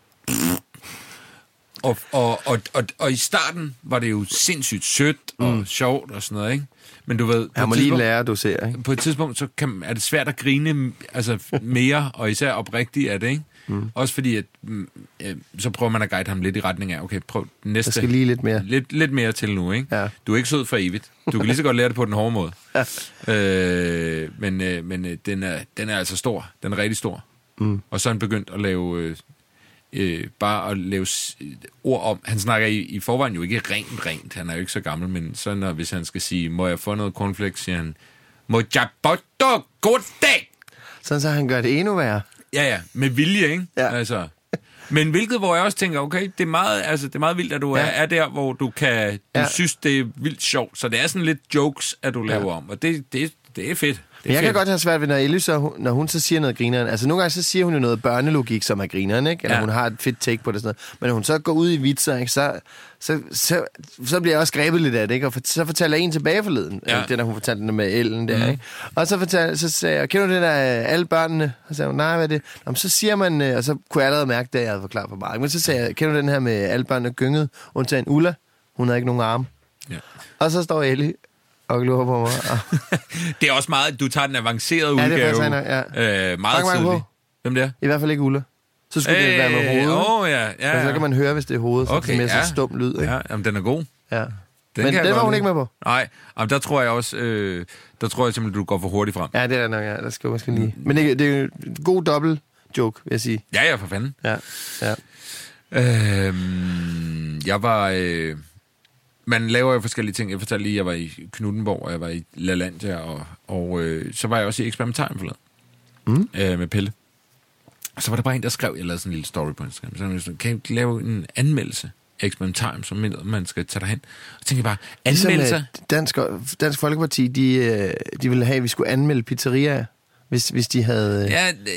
Og i starten var det jo sindssygt sødt og sjovt og sådan noget, ikke? Men du ved... Jeg må lige lære at dosere, ikke? På et tidspunkt, så er det svært at grine altså mere, og især oprigtigt af det, ikke? Også fordi, at så prøver man at guide ham lidt i retning af, okay, prøv næste... Der skal lige lidt mere. Lidt mere til nu, ikke? Ja. Du er ikke sød for evigt. Du kan lige så godt lære det på den hårde måde. Ja. Men den er altså stor. Den er rigtig stor. Og så er han begyndt at lave... bare at lave ord om... Han snakker i forvejen jo ikke rent. Han er jo ikke så gammel, men så når, hvis han skal sige, må jeg få noget cornflakes, siger han, må jeg både goddag! Sådan så han gør det endnu værre. Ja, med vilje, ikke? Ja. Altså. Men hvilket, hvor jeg også tænker, okay, det er meget vildt, at du er der, hvor du synes, det er vildt sjovt. Så det er sådan lidt jokes, at du laver om, og det er fedt. Jeg kan godt have svært ved, når hun så siger noget grineren. Altså nogle gange så siger hun jo noget børnelogik, som er grineren, ikke? Eller hun har et fedt take på det sådan noget. Men når hun så går ud i vitser, ikke? Så bliver jeg også grebet lidt af det, ikke? Og så fortæller jeg en tilbage forleden. Det der hun fortalte den med Ellen der, ikke? Og så sagde jeg, kender du det der alle børnene? Og så sagde hun, nej, hvad er det? Jamen, så siger man, og så kunne jeg allerede mærke det, jeg havde forklaret på mig. Men så sagde jeg, kender du den her med alle børnene gyngede, undtagen Ulla? Hun havde ikke nogen arme. Ja. Og så står Ellie og glor på mig. Det er også meget, du tager den avancerede udgave. Ja, det er faktisk meget tidligt. Hvem det er? I hvert fald ikke Ulla. Så skulle det være med hovedet. Ja. Og så kan man høre, hvis det er hovedet, så det er mere så stum lyd. Ikke? Ja, jamen, den er god. Ja. Men den var hun ikke med på. Nej, der tror jeg også, simpelthen, du går for hurtigt frem. Ja, det er nok, ja. Der skal måske lige. Men det er jo en god dobbelt joke, vil jeg sige. Ja, for fanden. Ja. Jeg var... Man laver jo forskellige ting. Jeg fortalte lige, at jeg var i Knuthenborg, og jeg var i LaLandia, og så var jeg også i Eksperimentarium forleden med Pelle. Og så var der bare en, der skrev, jeg lavede sådan en lille story på Instagram, så kan jeg lave en anmeldelse af Eksperimentarium, som man skal tage derhen. Og tænkte jeg bare, anmeldelser... Dansk Folkeparti, de ville have, at vi skulle anmelde pizzerier, hvis de havde...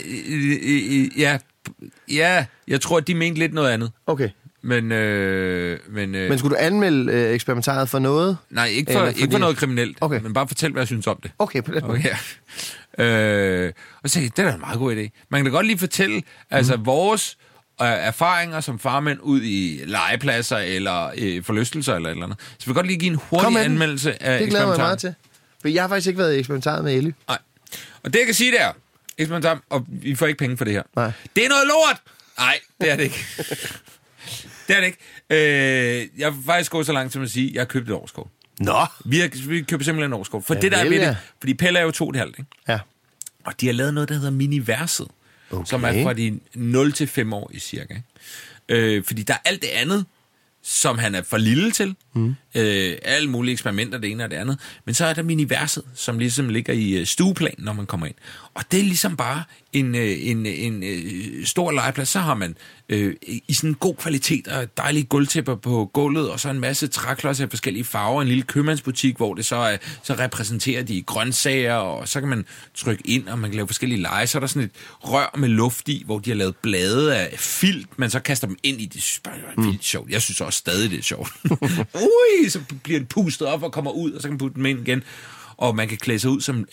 Ja, jeg tror, at de mente lidt noget andet. Okay. Men skulle du anmelde eksperimentariet for noget? Nej, ikke for noget kriminelt, men bare fortæl, hvad jeg synes om det. Okay, på den måde. Og så sagde jeg, det er da en meget god idé. Man kan da godt lige fortælle, altså vores erfaringer som farmænd ud i legepladser eller forlystelser eller et eller andet. Så vi kan godt lige give en hurtig anmeldelse af det glæder mig meget til. For jeg har faktisk ikke været i eksperimentariet med Ellie. Nej. Og det jeg kan sige, det er eksperimentarium, og vi får ikke penge for det her. Nej. Det er noget lort! Nej, det er det ikke. Det er det ikke. Jeg vil faktisk gå så langt som at sige, at jeg har købt et årskort. Nå! Vi køber simpelthen en årskort. For det der er ved det, fordi Pelle er jo 2,5, ikke? Ja. Og de har lavet noget, der hedder Miniverset, som er fra de 0 til 5 år i cirka. Fordi der er alt det andet, som han er for lille til. Alle mulige eksperimenter, det ene og det andet. Men så er der Miniverset, som ligesom ligger i stueplanen, når man kommer ind. Og det er ligesom bare en stor legeplads. Så har man i sådan en god kvalitet og dejlige gulvtæpper på gulvet, og så en masse træklodser af forskellige farver, en lille købmandsbutik, hvor det så repræsenterer de grøntsager, og så kan man trykke ind, og man kan lave forskellige lege. Så er der sådan et rør med luft i, hvor de har lavet blade af filt, man så kaster dem ind i. Det synes bare, det er vildt sjovt. Jeg synes også stadig, det er sjovt. Så bliver det pustet op og kommer ud, og så kan man putte dem ind igen. Og man kan klæde sig ud som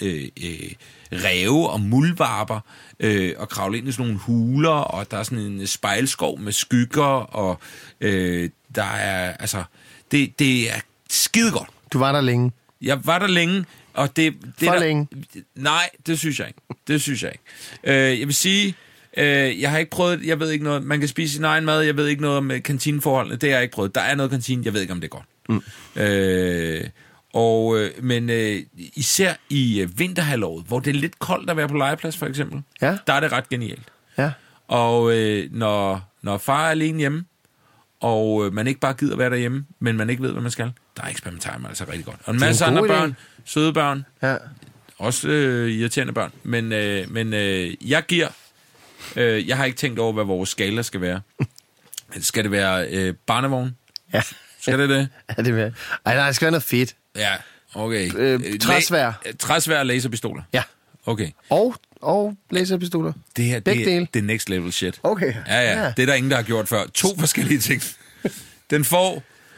ræve og muldvarper, og kravle ind i sådan nogle huler, og der er sådan en spejlskov med skygger, og der er, altså, det er skidegodt. Du var der længe. Jeg var der længe, og det for længe? Nej, det synes jeg ikke. Jeg vil sige, jeg har ikke prøvet, jeg ved ikke noget, man kan spise sin egen mad, jeg ved ikke noget om kantineforholdene, det har jeg ikke prøvet. Der er noget kantine, jeg ved ikke, om det er godt. Men især i vinterhalvåret, hvor det er lidt koldt at være på legeplads, for eksempel, der er det ret genialt. Ja. Og når far er alene hjemme, og man ikke bare gider være derhjemme, men man ikke ved, hvad man skal, der er eksperimentarium altså rigtig godt. Og en masse andre børn, søde børn, også irriterende børn, men jeg giver... jeg har ikke tænkt over, hvad vores skala skal være. Skal det være barnevogn? Ja. Skal det? Ja, det vil. Nej, det skal være noget fedt. Ja, okay. Træsvær. Træsvær og laserpistoler? Ja. Okay. Og laserpistoler? Det her, det er next level shit. Okay. Ja. Det er der ingen, der har gjort før. 2 forskellige ting. Den får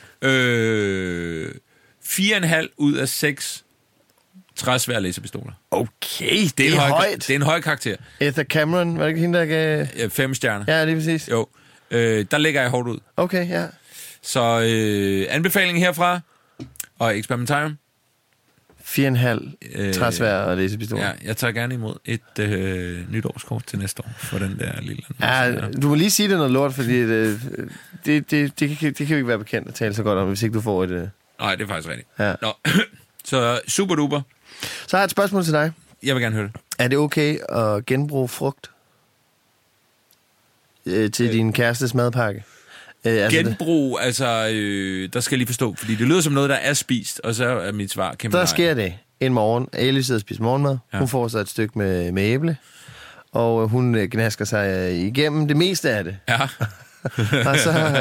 4,5 ud af 6 træsvær laserpistoler. Okay, det er højt. Det er en høj karakter. Ether Cameron, var det ikke hende, der gav... 5 stjerner. Ja, det er præcis. Jo. Der ligger jeg hårdt ud. Okay, ja. Så anbefaling herfra, og eksperimentarium. 4,5 træsvær og laserpistoler. Ja, jeg tager gerne imod et nytårskort til næste år for den der lille... Ja, du må lige sige det noget lort, fordi det kan jo ikke være bekendt at tale så godt om, hvis ikke du får et... Nej, det er faktisk rigtigt. Ja. Nå. Så super duper. Så har jeg et spørgsmål til dig. Jeg vil gerne høre det. Er det okay at genbruge frugt til din kærestes madpakke? Genbrug, der skal jeg lige forstå, fordi det lyder som noget, der er spist, og så er mit svar kæmpe. Der sker det en morgen. Ellie sidder og spiser morgenmad. Ja. Hun får så et stykke med æble, og hun gnasker sig igennem det meste af det. Ja. Og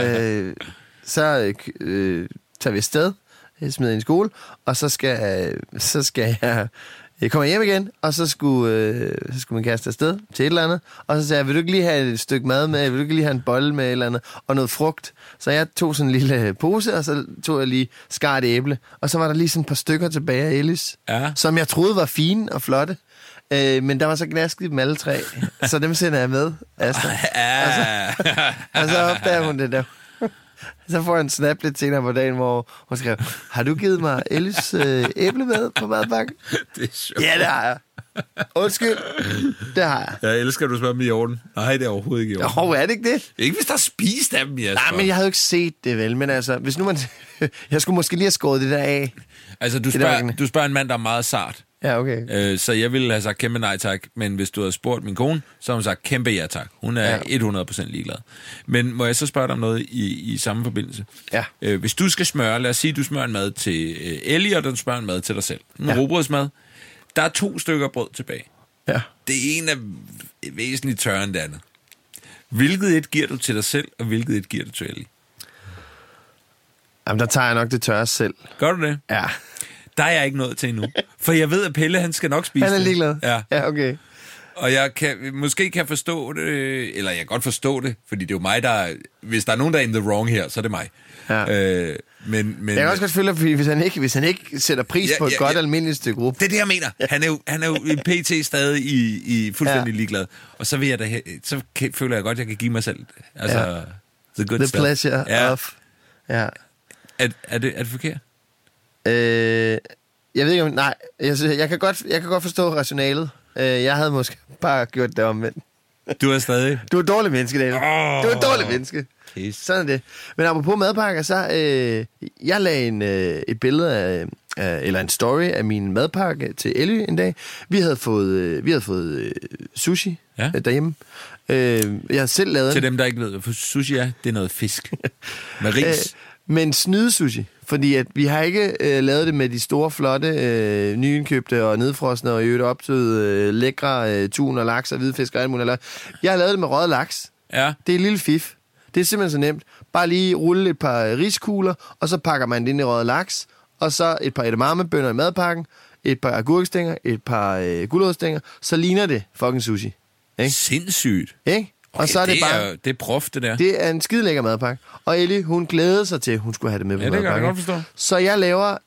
så tager vi afsted, smider i en skole, og så skal jeg kommer hjem igen, og så skulle min kæreste afsted til et eller andet, og så sagde jeg, vil du ikke lige have et stykke mad med, vil du ikke lige have en bolle med et eller andet, og noget frugt. Så jeg tog sådan en lille pose, og så tog jeg lige skar et æble, og så var der lige sådan et par stykker tilbage af Ellis, som jeg troede var fine og flotte, men der var så gnasket i dem alle 3, så dem sender jeg med, Asta. Og så opdager hun det der. Så får jeg en snap lidt senere på dagen, hvor hun skrev, har du givet mig Ellis æble med på madpakken? Det er sjovt. Ja, det har jeg. Undskyld, det har jeg. Jeg elsker, at du spørger dem i orden. Nej, det er overhovedet ikke i orden. Er det ikke det? Ikke hvis der er spist af dem, Jesper. Nej, men jeg havde jo ikke set det vel, men altså, hvis nu man... jeg skulle måske lige have skåret det der af. Altså, du spørger en mand, der er meget sart. Ja, okay. Så jeg ville have sagt kæmpe nej tak, men hvis du havde spurgt min kone, så har hun sagt kæmpe ja tak. Hun er 100% ligeglad. Men må jeg så spørge dig om noget i samme forbindelse? Ja. Hvis du skal smøre, lad os sige, du smører en mad til Ellie, og du smører en mad til dig selv. En rugbrødsmad. Der er 2 stykker brød tilbage. Ja. Det ene er væsentligt tørre end det andet. Hvilket et giver du til dig selv, og hvilket et giver du til Ellie? Jamen, der tager jeg nok det tørre selv. Gør du det? Ja. Der er jeg ikke nået til endnu. For jeg ved, at Pelle, han skal nok spise det. Han er ligeglad? Ja, okay. Og jeg måske kan forstå det, eller jeg kan godt forstå det, fordi det er jo mig, der... Hvis der er nogen, der er in the wrong her, så er det mig. Ja. Men jeg kan også godt føle, fordi hvis han ikke sætter pris på et godt almindeligt stykke gruppe. Det er det, jeg mener. Han er jo i PT stadig i fuldstændig ligeglad. Og så vil jeg så føler jeg godt, at jeg kan give mig selv the good the stuff. Pleasure of... Ja. Er det forkert? Jeg ved ikke om... Nej, jeg kan godt forstå rationalet. Jeg havde måske bare gjort det omvendt. Du er stadig... Du er et dårligt menneske, David. Du er et dårligt menneske. Sådan er det. Men apropos madpakker, så... jeg lagde et billede af... eller en story af min madpakke til Ellie en dag. Vi havde fået sushi derhjemme. Jeg har selv lavet... Til dem, der ikke ved, for sushi det er noget fisk. Med ris. Men snydesushi, fordi at vi har ikke lavet det med de store, flotte, nyindkøbte og nedfrosne og i øvrigt optøede lækre tun og laks og hvidfisk og alt muligt. Jeg har lavet det med røget laks. Ja. Det er et lille fif. Det er simpelthen så nemt. Bare lige rulle et par riskugler, og så pakker man det ind i røget laks, og så et par edamamebønner i madpakken, et par agurkstænger, et par gulerodsstænger, så ligner det fucking sushi. Ikke? Sindssygt. Ikke? Okay, og så er det bare... Det er prof, det der. Det er en skide lækker madpakke. Og Ellie, hun glædede sig til, at hun skulle have det med på madpakken. Ja, det kan jeg godt forstå. Så jeg laver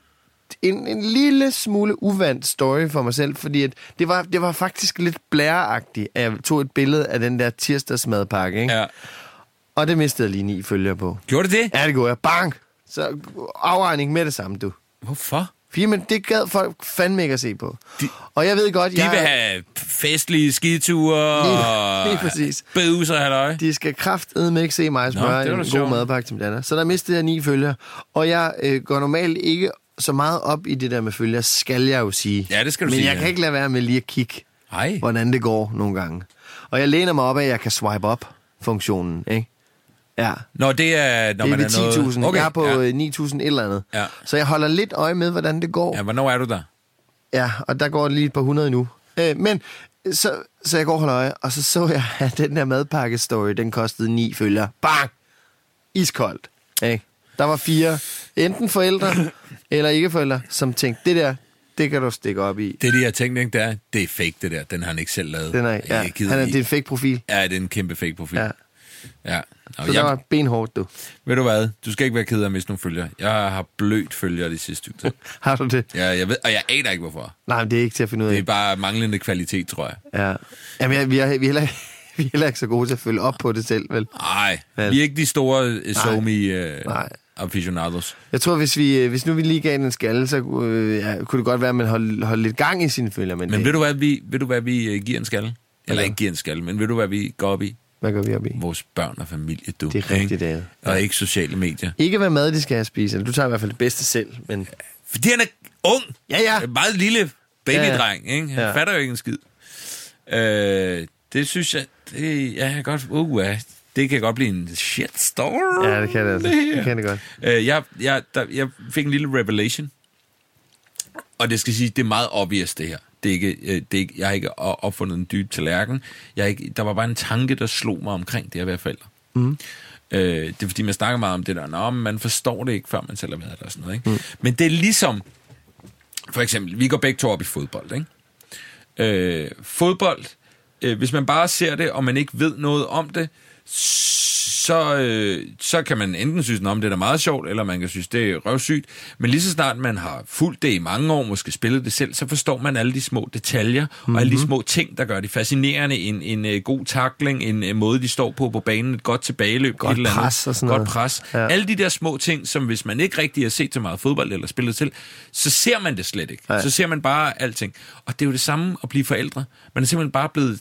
en lille smule uvandt story for mig selv, fordi at det var faktisk lidt blæreagtigt, at jeg tog et billede af den der tirsdagsmadpakke, ikke? Ja. Og det mistede jeg lige 9 følgere på. Gjorde det? Ja, det gjorde jeg. Bang! Så afregning med det samme, du. Hvorfor? Fordi, men det gad folk fandme ikke at se på. Og jeg ved godt, de vil have festlige skiture lige præcis. Bøvser, halløj. De skal kraftedme ikke se mig smøre en god madpakke til mit andet. Så der mistede jeg 9 følgere. Og jeg går normalt ikke så meget op i det der med følgere, skal jeg jo sige. Ja, det skal du men sige. Men jeg kan ikke lade være med lige at kigge Ej. hvordan det går nogle gange. Og jeg læner mig op af, at jeg kan swipe up-funktionen, ikke? Ja. Når det er... Når det er man ved 10.000. Okay, Jeg er på ja. 9.000 et eller andet. Ja. Så jeg holder lidt øje med, hvordan det går. Ja, hvornår er du der? Ja, og der går lige et par 100 nu. Men så jeg går og holder øje, og så jeg, at den der madpakke-story, den kostede 9 følgere. Bang! Iskoldt. Ikke? Der var 4, enten forældre eller ikke forældre, som tænkte, det kan du stikke op i. Det jeg tænkte, ikke, det er fake, det der. Den har han ikke selv lavet. Den er, ja. Det er en fake profil. Ja, det er en kæmpe fake profil. Ja. Så der var benhårdt, du. Ved du hvad? Du skal ikke være ked af at miste nogle følgere. Jeg har blødt følgere de sidste stykke. Har du det? Ja, jeg ved, og jeg aner ikke, hvorfor. Nej, men det er ikke til at finde ud af. Det er bare manglende kvalitet, tror jeg. Ja. Jamen, vi er heller ikke så gode til at følge op på det selv, vel? Nej, vi er ikke de store aficionados. Jeg tror, hvis nu vi lige gav en skalle, så kunne det godt være, at man holdt lidt gang i sine følger. Men ved du hvad vi giver en skalle? Eller ikke giver en skalle, men ved du, hvad vi går op i? Hvad går vi op i? Vores børn og familie, du. Det er rigtigt, det. Og ikke sociale medier. Ikke hvad mad de skal have spise. Du tager i hvert fald det bedste selv, men... Fordi han er ung. Ja. En meget lille babydreng, ikke? Han fatter jo ikke en skid. Det synes jeg... Det kan godt blive en shitstorm. Ja, det kan det altså. Det kan det godt. Jeg fik en lille revelation. Og det skal sige, det er meget obvious, det her. Det er ikke, jeg har ikke opfundet en dyb tallerken. Der var bare en tanke, der slog mig omkring det at være forældre. Mm. Det er fordi, man snakker meget om det der. Man forstår det ikke, før man selv har været der og sådan noget. Ikke? Men det er ligesom, for eksempel, vi går begge to op i fodbold. Ikke? Fodbold, hvis man bare ser det, og man ikke ved noget om det, så kan man enten synes, om det er da meget sjovt, eller man kan synes, det er røvsygt. Men lige så snart man har fulgt det i mange år, måske spillet det selv, så forstår man alle de små detaljer, og alle de små ting, der gør det fascinerende. En god tackling, en måde, de står på banen, et godt tilbageløb, godt et eller andet. Pres og sådan noget. Godt pres. Ja. Alle de der små ting, som hvis man ikke rigtig har set så meget fodbold eller spillet selv, så ser man det slet ikke. Ja. Så ser man bare alting. Og det er jo det samme at blive forældre. Man er simpelthen bare blevet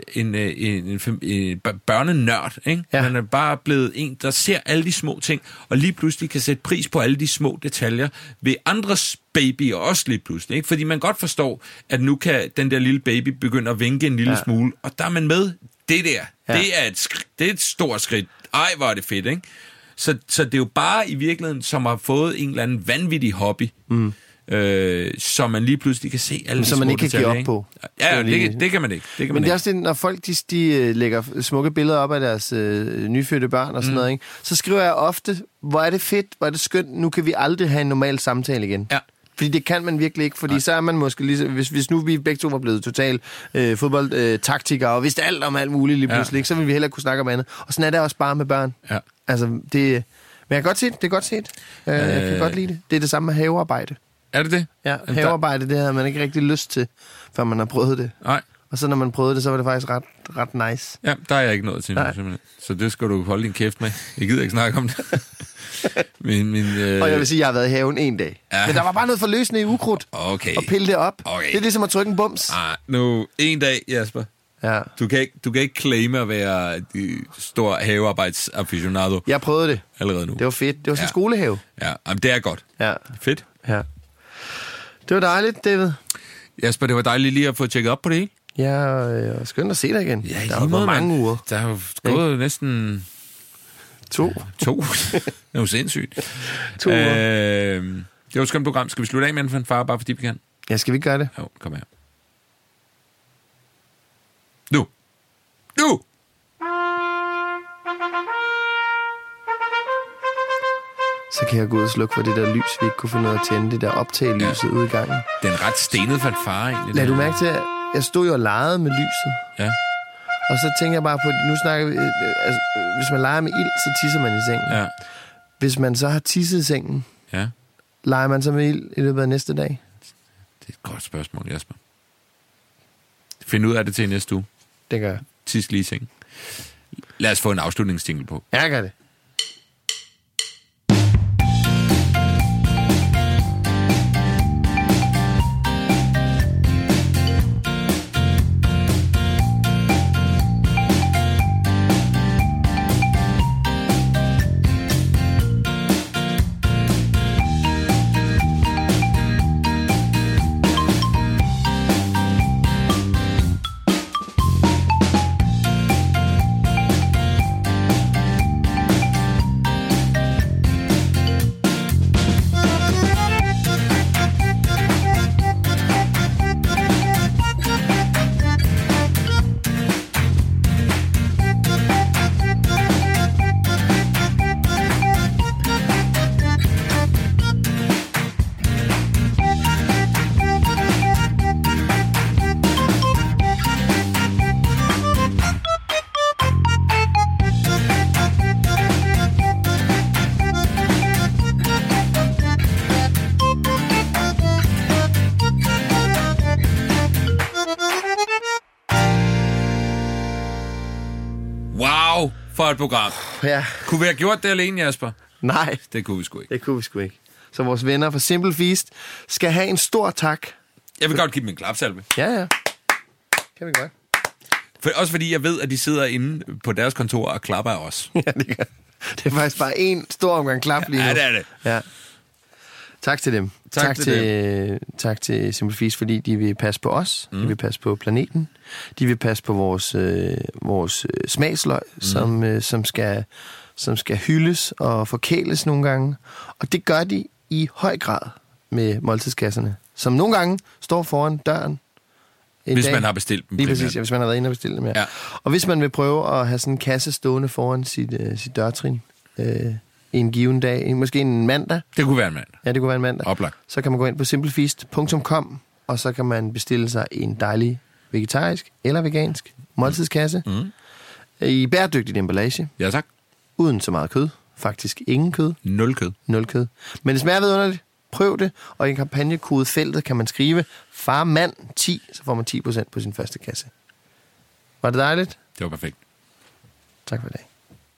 en børnenørd, ikke? Ja. Man er bare blevet en, der ser alle de små ting, og lige pludselig kan sætte pris på alle de små detaljer ved andres babyer også lige pludselig. Ikke? Fordi man godt forstår, at nu kan den der lille baby begynde at vinke en lille smule, og der er man med. Det der, det er et stort skridt. Ej, hvor er det fedt, ikke? Så det er jo bare i virkeligheden, som har fået en eller anden vanvittig hobby, så man lige pludselig kan se alle de små detaljer. Som man ikke kan give op på. Ja, det kan man ikke. Men det er også det, når folk de lægger smukke billeder op af deres nyfødte børn og sådan noget, ikke? Så skriver jeg ofte, hvor er det fedt, hvor er det skønt, nu kan vi aldrig have en normal samtale igen. Ja. Fordi det kan man virkelig ikke, fordi så er man måske lige, hvis nu vi begge to var blevet total fodboldtaktikere og vidste alt om alt muligt lige pludselig, ikke, så ville vi heller kunne snakke om andet. Og sådan er det også bare med børn. Ja. Altså, men jeg kan godt se det. Det er godt set. Jeg kan godt lide det. Det er det samme med havearbejde. Er det det? Ja, havearbejde, det havde man ikke rigtig lyst til, før man har prøvet det. Nej. Og så når man prøvede det, så var det faktisk ret nice. Ja, der er jeg ikke nået til nu, simpelthen. Så det skal du holde din kæft med. Jeg gider ikke snakke om det. Og jeg vil sige, at jeg har været i haven en dag. Ja. Men der var bare noget forløsende i ukrudt. Okay. Og pille det op. Okay. Det er ligesom at trykke en bums. Nu, en dag, Jasper. Ja. Du kan ikke claime at være stor havearbejdsaficionado. Jeg prøvede det. Allerede nu. Det var fedt. Det var sådan en skolehave. Ja, jamen, det er godt. Ja. Fedt. Ja. Det var dejligt, David. Jasper, det var dejligt lige at få tjekket op på det hele. Ja, og skønt at se dig igen. Ja, der har gået mange uger. Der har gået næsten... 2. Det er jo sindssygt. 2 uger. Det var et skønt program. Skal vi slutte af med en fanfare, bare fordi vi kan? Ja, skal vi gøre det? Jo, kom her. Nu! Så kan jeg gå ud og slukke for det der lys, vi ikke kunne finde noget at tænde, det der optagelyset ude i gangen. Det er en ret stenet fanfare, egentlig. Lad du mærke til, at jeg stod jo og legede med lyset. Ja. Og så tænker jeg bare på, nu snakker vi, altså, hvis man leger med ild, så tisser man i sengen. Ja. Hvis man så har tisset i sengen, leger man så med ild i løbet af næste dag? Det er et godt spørgsmål, Jasper. Find ud af det til næste uge. Det gør jeg. Tis lige i sengen. Lad os få en afslutningsjingle på. Jeg gør det. for et program. Ja. Kunne vi have gjort det alene, Jasper? Nej, Det kunne vi sgu ikke. det kunne vi sgu ikke. Så vores venner fra Simple Feast skal have en stor tak. Jeg vil godt give dem en klapsalve. Ja. Kan vi godt. Også fordi jeg ved, at de sidder inde på deres kontor og klapper af os. Ja, det gør. Det er faktisk bare en stor omgang klap lige nu. Ja, det er det. Ja. Tak til dem. Tak til Simple Feast, fordi de vil passe på os. De vil passe på planeten. De vil passe på vores smagsløg, som skal hyldes og forkæles nogle gange. Og det gør de i høj grad med måltidskasserne, som nogle gange står foran døren. Hvis man har bestilt dem. Lige præcis, ja, hvis man har været inde og bestilt dem, ja. Og hvis man vil prøve at have sådan en kasse stående foran sit dørtrin en given dag, måske en mandag. Det kunne være en mandag. Ja, det kunne være en mandag. Oplagt. Så kan man gå ind på simplefeast.com, og så kan man bestille sig en dejlig vegetarisk eller vegansk måltidskasse i bæredygtigt emballage. Ja, tak. Uden så meget kød. Faktisk ingen kød. 0 kød. 0 kød. Men det smager vidunderligt. Prøv det, og i en kampagnekodefeltet kan man skrive FARMAND10, så får man 10% på sin første kasse. Var det dejligt? Det var perfekt. Tak for i dag.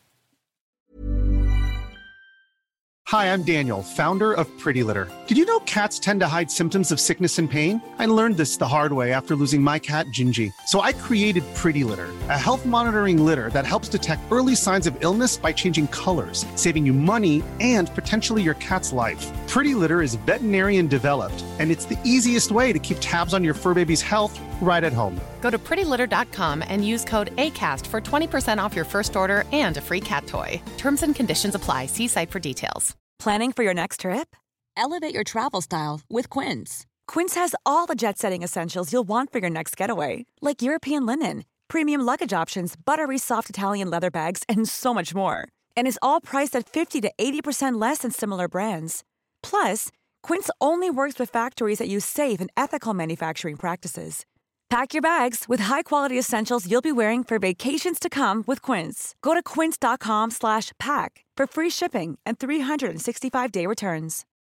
Hi, I'm Daniel, founder of Pretty Litter. Did you know cats tend to hide symptoms of sickness and pain? I learned this the hard way after losing my cat, Gingy. So I created Pretty Litter, a health monitoring litter that helps detect early signs of illness by changing colors, saving you money and potentially your cat's life. Pretty Litter is veterinarian developed, and it's the easiest way to keep tabs on your fur baby's health right at home. Go to prettylitter.com and use code ACAST for 20% off your first order and a free cat toy. Terms and conditions apply. See site for details. Planning for your next trip? Elevate your travel style with Quince. Quince has all the jet-setting essentials you'll want for your next getaway, like European linen, premium luggage options, buttery soft Italian leather bags, and so much more. And is all priced at 50 to 80% less than similar brands. Plus, Quince only works with factories that use safe and ethical manufacturing practices. Pack your bags with high-quality essentials you'll be wearing for vacations to come with Quince. Go to quince.com/pack for free shipping and 365-day returns.